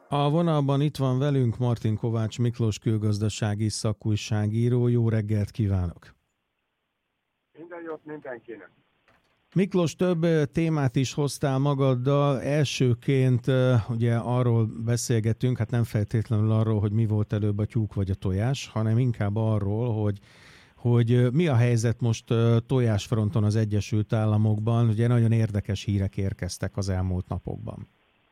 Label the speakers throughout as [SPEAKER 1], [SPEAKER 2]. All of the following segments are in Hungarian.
[SPEAKER 1] A vonalban itt van velünk Martin Kovács Miklós külgazdasági szakújságíró. Jó reggelt kívánok!
[SPEAKER 2] Minden jót mindenkinek!
[SPEAKER 1] Miklós, több témát is hoztál magaddal. Elsőként ugye arról beszélgetünk, hát nem feltétlenül arról, hogy mi volt előbb a tyúk vagy a tojás, hanem inkább arról, hogy mi a helyzet most tojásfronton az Egyesült Államokban. Ugye nagyon érdekes hírek érkeztek az elmúlt napokban.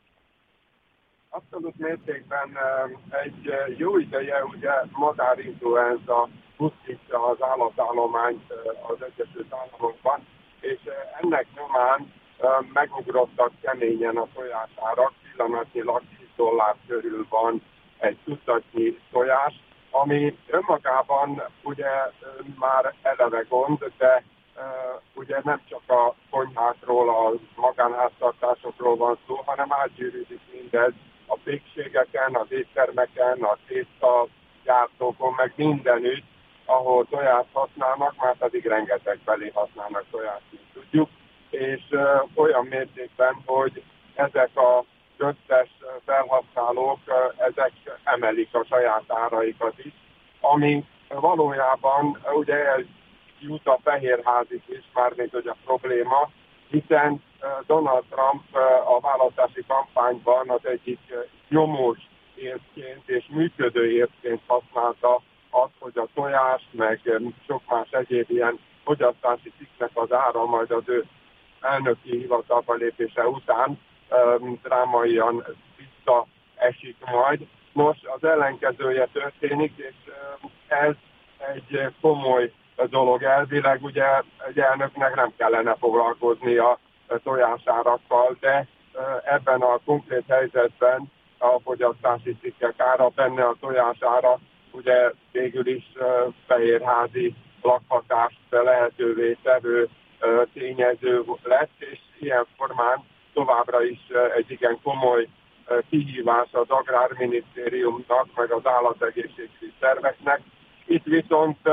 [SPEAKER 2] Abszolút mértékben egy jó ideje ugye madárinfluenza pusztítja az állatállományt az Egyesült Államokban, és ennek nyomán megugrottak keményen a tojásárak, pillanatnyilag $10 körül van egy tucatnyi tojás, ami önmagában ugye már eleve gond, de ugye nem csak a konyhákról, a magánháztartásokról van szó, hanem átgyűrűzik mindez a pékségeken, az éttermeken, a tésztagyártókon, meg mindenütt, ahol tojást használnak, már pedig rengeteg belé használnak tojást, mint tudjuk, és olyan mértékben, hogy ezek a köztes felhasználók, ezek emelik a saját áraikat is, ami valójában ugye jut a Fehérházig is, mármint hogy a probléma, hiszen Donald Trump a választási kampányban az egyik nyomós érvként és működő érvként használta azt, hogy a tojás, meg sok más egyéb ilyen fogyasztási cikknek az ára majd az ő elnöki hivatalba lépése után drámaian visszaesik majd. Nos, az ellenkezője történik, és ez egy komoly dolog. Elvileg ugye egy elnöknek nem kellene foglalkozni a tojásárakkal, de ebben a konkrét helyzetben a fogyasztási cikkek ára, benne a tojására ugye végül is fehérházi lakhatást lehetővé tevő tényező lett, és ilyen formán továbbra is egy igen komoly kihívás az Agrárminisztériumnak, meg az állategészségügyi szerveknek. Itt viszont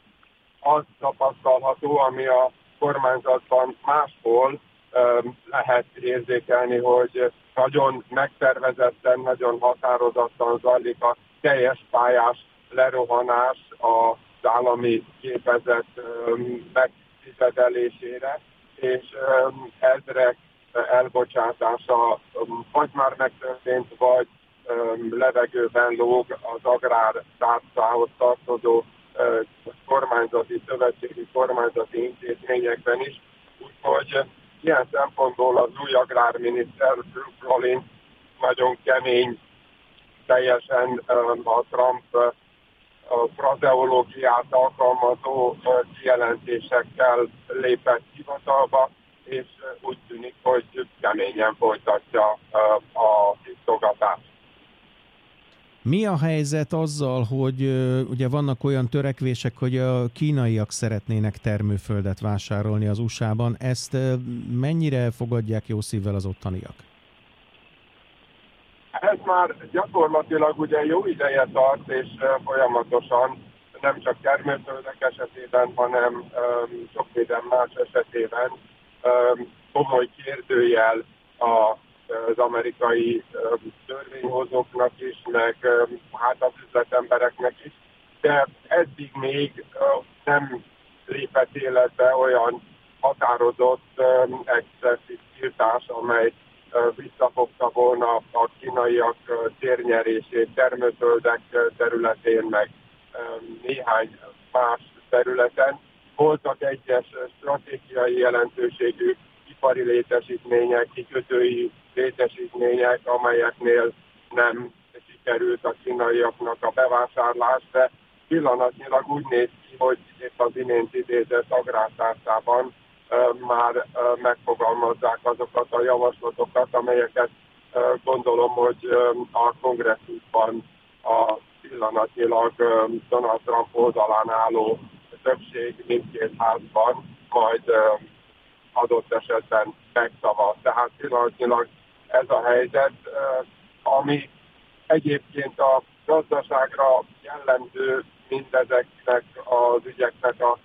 [SPEAKER 2] az tapasztalható, ami a kormányzatban máshol lehet érzékelni, hogy nagyon megtervezetten, nagyon határozottan zajlik a teljes pályás lerohanás az állami gépezet megfizetelésére, és ezrek elbocsátása vagy már megtörtént, vagy levegőben lóg az agrártárcához tartozó kormányzati, szövetségi kormányzati intézményekben is. Úgyhogy ilyen szempontból az új agrárminiszter Rollins nagyon kemény, teljesen a Trump frazeológiát alkalmazó kijelentésekkel lépett hivatalba, és úgy tűnik, hogy keményen folytatja a tisztogatást.
[SPEAKER 1] Mi a helyzet azzal, hogy ugye vannak olyan törekvések, hogy a kínaiak szeretnének termőföldet vásárolni az USA-ban? Ezt mennyire fogadják jó szívvel az ottaniak?
[SPEAKER 2] Ez már gyakorlatilag ugye jó ideje tart, és folyamatosan nem csak termőföldek esetében, hanem sok minden más esetében komoly kérdőjel az amerikai törvényhozóknak is, meg hát az üzletembereknek is, de eddig még nem lépett életbe olyan határozott expresszív tiltás, amely visszafogta volna a kínaiak térnyerését termőföldek területén, meg néhány más területen. Voltak egyes stratégiai jelentőségű ipari létesítmények, kikötői létesítmények, amelyeknél nem sikerült a kínaiaknak a bevásárlás, de pillanatnyilag úgy néz ki, hogy épp az imént idézett agrártárcában már megfogalmazzák azokat a javaslatokat, amelyeket gondolom, hogy a kongresszusban a pillanatnyilag Donald Trump oldalán álló többség mindkét házban majd adott esetben megszavaz. Tehát pillanatnyilag ez a helyzet, ami egyébként a gazdaságra jellemző mindezeknek az ügyeknek a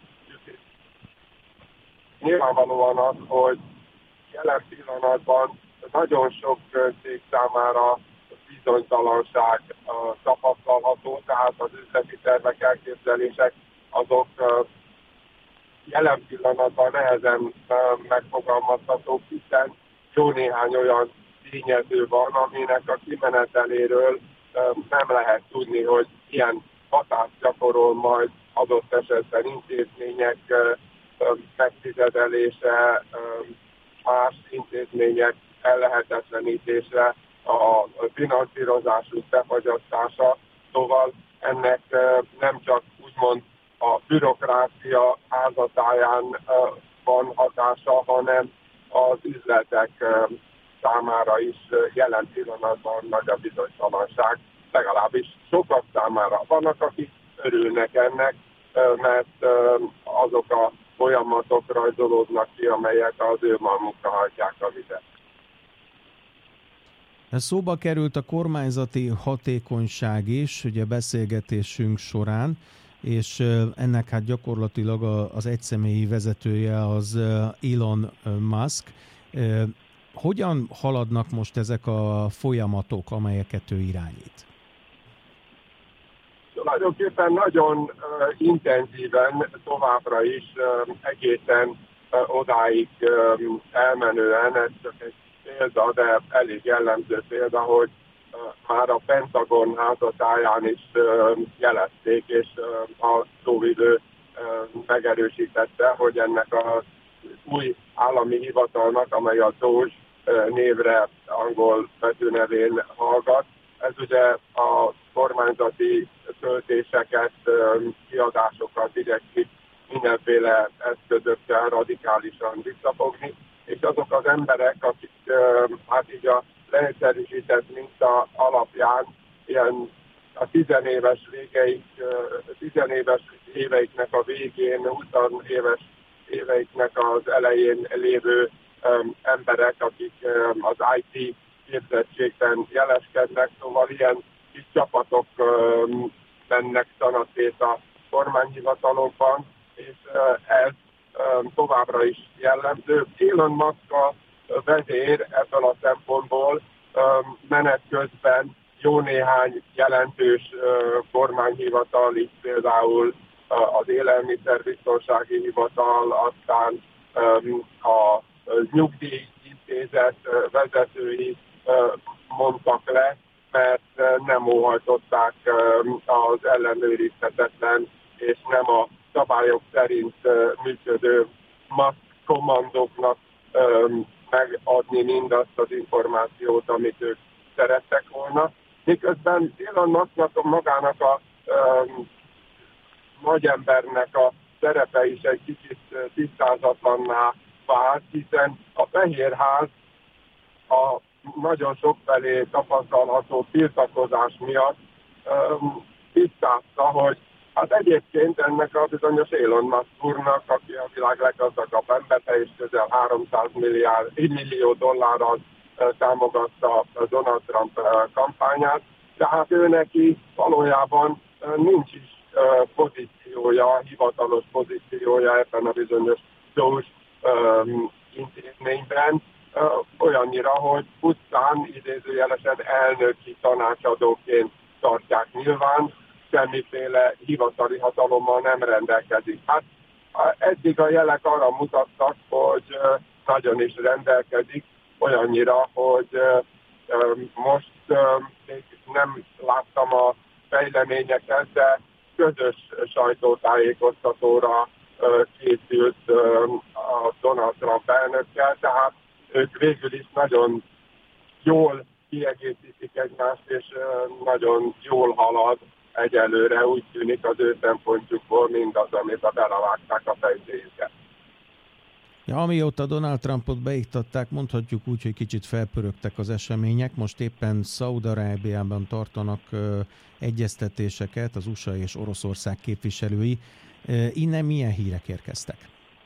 [SPEAKER 2] nyilvánvalóan az, hogy jelen pillanatban nagyon sok cég számára bizonytalanság tapasztalható, tehát az üzleti tervek, elképzelések azok jelen pillanatban nehezen megfogalmazhatók, hiszen jó néhány olyan tényező van, aminek a kimeneteléről nem lehet tudni, hogy ilyen hatást gyakorol majd adott esetben intézmények megtizedelése, más intézmények ellehetetlenítése, a finanszírozásuk befagyasztása. Szóval ennek nem csak úgymond a bürokrácia házatáján van hatása, hanem az üzletek számára is jelen pillanatban nagy a bizonytalanság, legalábbis sokak számára. Vannak, akik örülnek ennek, mert azok a folyamatok rajzolódnak ki, amelyek az ő malmukra hagyják a vizet.
[SPEAKER 1] Szóba került a kormányzati hatékonyság is, ugye beszélgetésünk során, és ennek hát gyakorlatilag az egyszemélyi vezetője az Elon Musk. Hogyan haladnak most ezek a folyamatok, amelyeket ő irányít?
[SPEAKER 2] Tulajdonképpen nagyon intenzíven továbbra is egészen odáig elmenően, ez csak egy példa, de elég jellemző példa, hogy már a Pentagon házatáján is jelezték, és a szóvivő megerősítette, hogy ennek az új állami hivatalnak, amely a DOGE névre angol betűnevén hallgat, ez ugye a kormányzati költéseket, kiadásokat igyekszik mindenféle eszközökkel radikálisan visszafogni, és azok az emberek, akik hát így a leegyszerűsített minta alapján ilyen a 10 éves éveiknek a végén, 20 éves éveiknek az elején lévő emberek, akik az IT képzettségben jeleskednek, szóval ilyen kis csapatok mennek szanaszét a kormányhivatalokban, és ez továbbra is jellemző. Elon Musk a vezér ebből a szempontból menet közben jó néhány jelentős kormányhivatal, így például az Élelmiszerbiztonsági Hivatal, aztán a nyugdíjintézet vezetői mondtak le, mert nem óhajtották az ellenőrizhetetlen és nem a szabályok szerint működő Musk kommandóknak megadni mindazt az információt, amit ők szerettek volna. Miközben Elon Musknak magának a nagyembernek a szerepe is egy kicsit tisztázatlanná vált, hiszen a Fehérház a nagyon sokfelé tapasztalható tiltakozás miatt tisztázta, hogy hát egyébként ennek a bizonyos Elon Musk úrnak, aki a világ leggazdagabb embere, és közel 300 millió dollárral támogatta Donald Trump kampányát, tehát ő neki valójában nincs is pozíciója, hivatalos pozíciója ebben a bizonyos DOGE intézményben, olyannyira, hogy pusztán idézőjelesen elnöki tanácsadóként tartják nyilván, semmiféle hivatali hatalommal nem rendelkezik. Hát eddig a jelek arra mutattak, hogy nagyon is rendelkezik, olyannyira, hogy most még nem láttam a fejleményeket, de közös sajtótájékoztatóra készült a Donald Trump elnökkel, tehát ők végül is nagyon jól kiegészítik egymást, és nagyon jól halad egyelőre, úgy tűnik az ő szempontjukból mindaz, amit belevágták a fejzéjüket.
[SPEAKER 1] Ja, amióta Donald Trumpot beiktatták, mondhatjuk úgy, hogy kicsit felpörögtek az események. Most éppen Szaúd-Arábiában tartanak egyeztetéseket az USA és Oroszország képviselői. Innen milyen hírek érkeztek?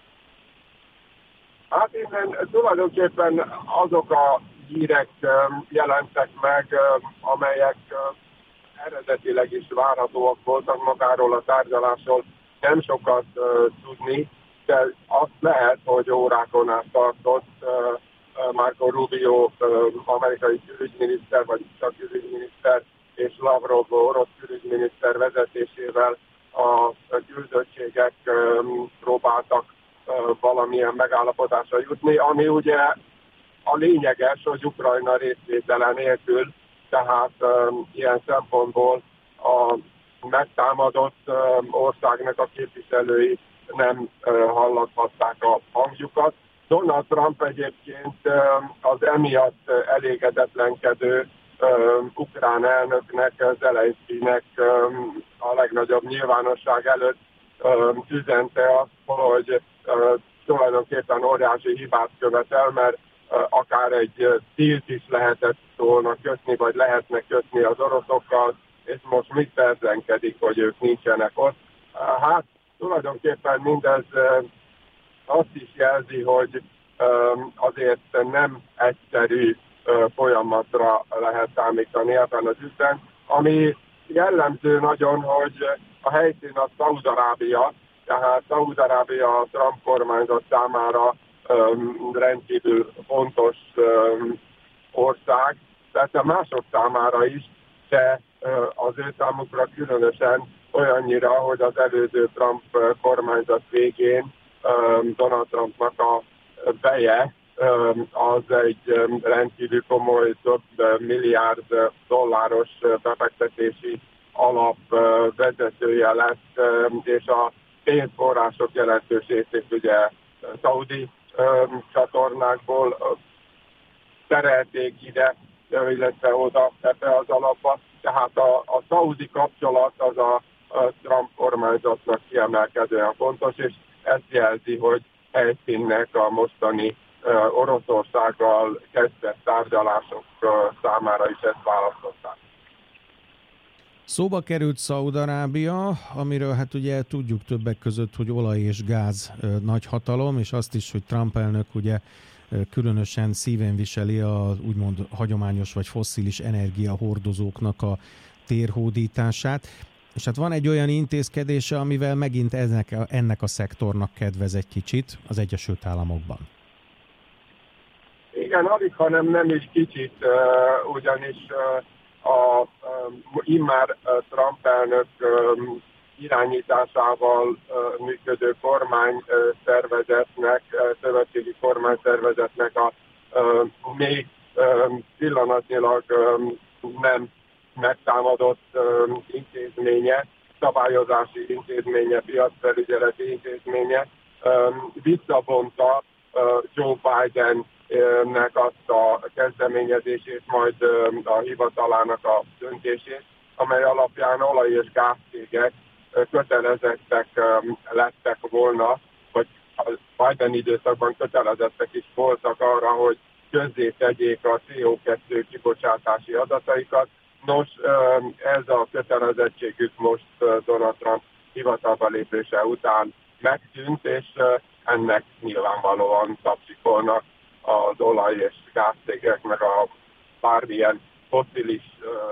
[SPEAKER 2] Hát innen tulajdonképpen azok a hírek jelentek meg, amelyek eredetileg is várhatóak voltak magáról a tárgyalásról. Nem sokat tudni, de azt lehet, hogy órákon át tartott Marco Rubio amerikai külügyminiszter, vagy csak külügyminiszter, és Lavrov orosz külügyminiszter vezetésével a küldöttségek próbáltak valamilyen megállapodásra jutni, ami ugye a lényeges, hogy Ukrajna részvétele nélkül, tehát ilyen szempontból a megtámadott országnak a képviselői nem hallathatták a hangjukat. Donald Trump egyébként az emiatt elégedetlenkedő ukrán elnöknek, Zelenszkijnek a legnagyobb nyilvánosság előtt üzente azt, hogy tulajdonképpen óriási hibát követel, mert akár egy dílt is lehetett volna kötni, vagy lehetne kötni az oroszokkal, és most mit perzenkedik, hogy ők nincsenek ott. Hát tulajdonképpen mindez azt is jelzi, hogy azért nem egyszerű folyamatra lehet számítani ebben az ügyben, ami jellemző nagyon, hogy a helyszín a Szaúd-Arábia, tehát Szaúd-Arábia a Trump kormányzat számára rendkívül fontos ország, tehát a mások számára is, de az ő számukra különösen olyannyira, hogy az előző Trump kormányzat végén Donald Trumpnak a feje az egy rendkívül komoly, több milliárd dolláros befektetési alap vezetője lett, és a pénzforrások jelentős részét ugye szaudi csatornákból terelték ide, illetve oda ebbe az alapba. Tehát a szaudi kapcsolat az a Trump kormányzatnak kiemelkedően fontos, és ez jelzi, hogy helyszínnek a mostani Oroszországgal kezdett tárgyalások számára is ezt választották.
[SPEAKER 1] Szóba került Szaúd-Arábia, amiről hát ugye tudjuk többek között, hogy olaj és gáz nagyhatalom, és azt is, hogy Trump elnök ugye különösen szíven viseli a úgymond hagyományos vagy fosszilis energiahordozóknak a térhódítását. És hát van egy olyan intézkedése, amivel megint ennek a szektornak kedvez egy kicsit az Egyesült Államokban.
[SPEAKER 2] Igen, alig, hanem nem is kicsit, ugyanis a immár Trump elnök irányításával működő kormányszervezetnek, szövetségi kormányszervezetnek a még pillanatnyilag nem megtámadott intézménye, szabályozási intézménye, piacfelügyeleti intézménye visszavonta Joe Bidennek azt a kezdeményezését, majd a hivatalának a döntését, amely alapján olaj- és gázcégek kötelezettek lettek volna, vagy a Biden időszakban kötelezettek is voltak arra, hogy közzétegyék a CO2 kibocsátási adataikat. Nos, ez a kötelezettségük most Donald Trump hivatalba lépése után megszűnt, és ennek nyilvánvalóan tapsikolnak az olaj- és gázcégek, meg a bármilyen fosszilis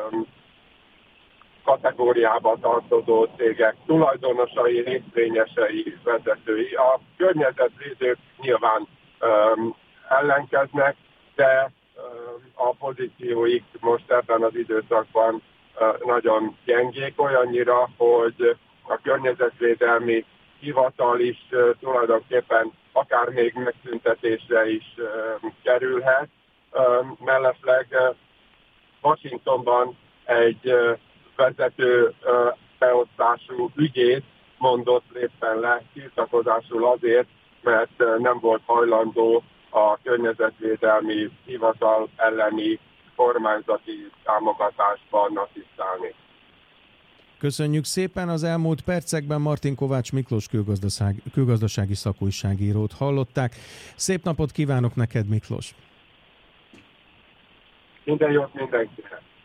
[SPEAKER 2] kategóriába tartozó cégek tulajdonosai, részvényesei, vezetői. A környezetvédők nyilván ellenkeznek, de a pozícióik most ebben az időszakban nagyon gyengék, olyannyira, hogy a környezetvédelmi hivatal is tulajdonképpen akár még megszüntetésre is kerülhet. Mellesleg Washingtonban egy vezető beosztású ügyész mondott éppen le tiltakozásul azért, mert nem volt hajlandó a környezetvédelmi hivatal elleni kormányzati támogatásban asszisztálni.
[SPEAKER 1] Köszönjük szépen! Az elmúlt percekben Martin Kovács Miklós külgazdasági szakújságírót hallották. Szép napot kívánok neked, Miklós!
[SPEAKER 2] Minden jót mindenkinek!